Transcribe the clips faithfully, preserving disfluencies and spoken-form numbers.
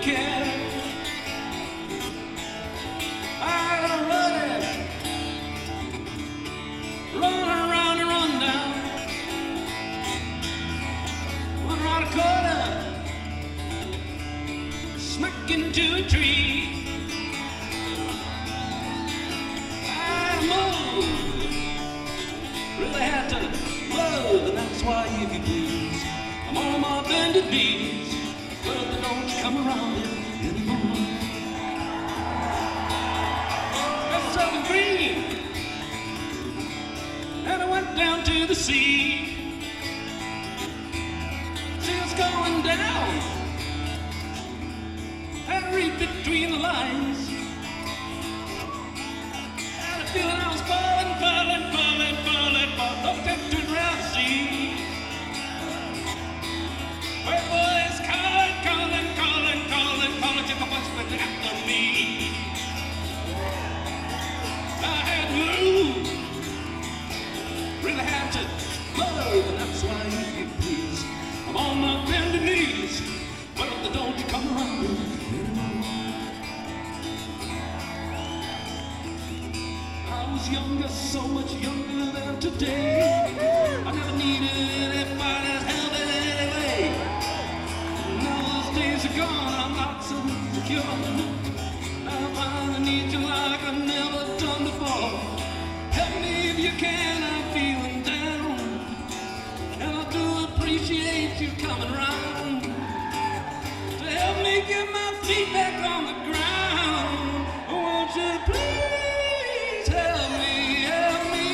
can. I'm running, run around and run down, run around a corner, smack into a tree. I moved, really had to love, and that's why, if you please, I'm on my bended knees, but they don't come around it anymore. Got something green, and I went down to the sea. See what's going down, had to read between the lines. Had a feeling I was falling, falling, falling, falling, falling, looked up to around the sea. Well, boys calling, calling, calling, calling, calling, just a bunch of them after me. I had to move, really had to love, and that's why, if you please, I'm on my bended knees. Well, they don't come around anymore. I was younger, so much younger than today. I never needed anybody's help in any way. Now those days are gone, I'm not so secure. Now I finally need you like I've never done before. Help me if you can, I'm feeling down, and I do appreciate you coming around to help me get my feet back on the ground. Won't you please help me, help me?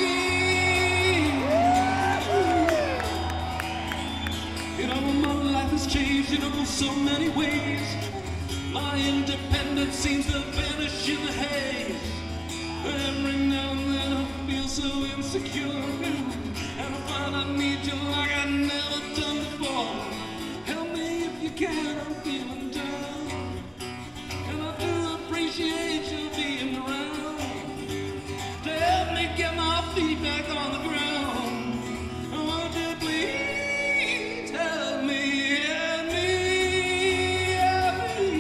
You know, my life has changed, you know, so many ways. My independence seems to vanish in the haze. Every now and then I feel so insecure, and I find I need you like I've never done before. Help me if you can, I'm feeling down, and I do appreciate you being around to help me get my feet back on the ground. Won't you please help me, help me, help me?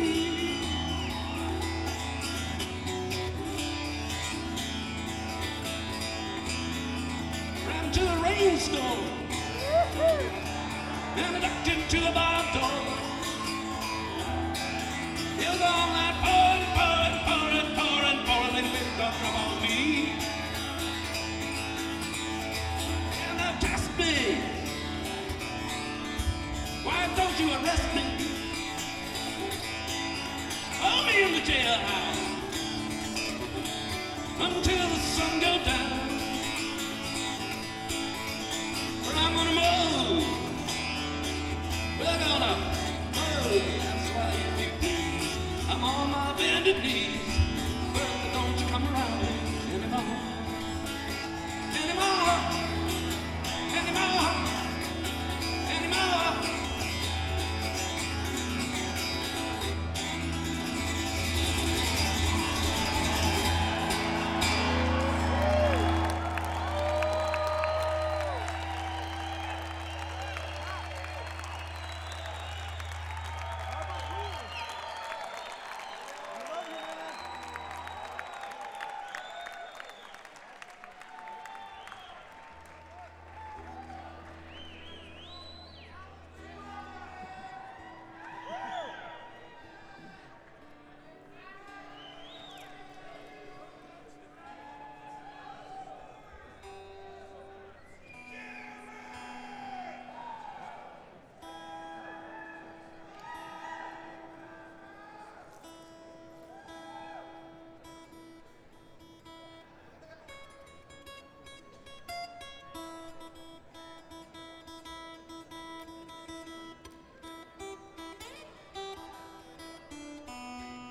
Ran to a rainstorm, and I ducked into a bar door. It was all that pouring, pouring, pouring, pouring, pouring, and it got up on me. And they asked me, why don't you arrest me? Throw me in the jailhouse.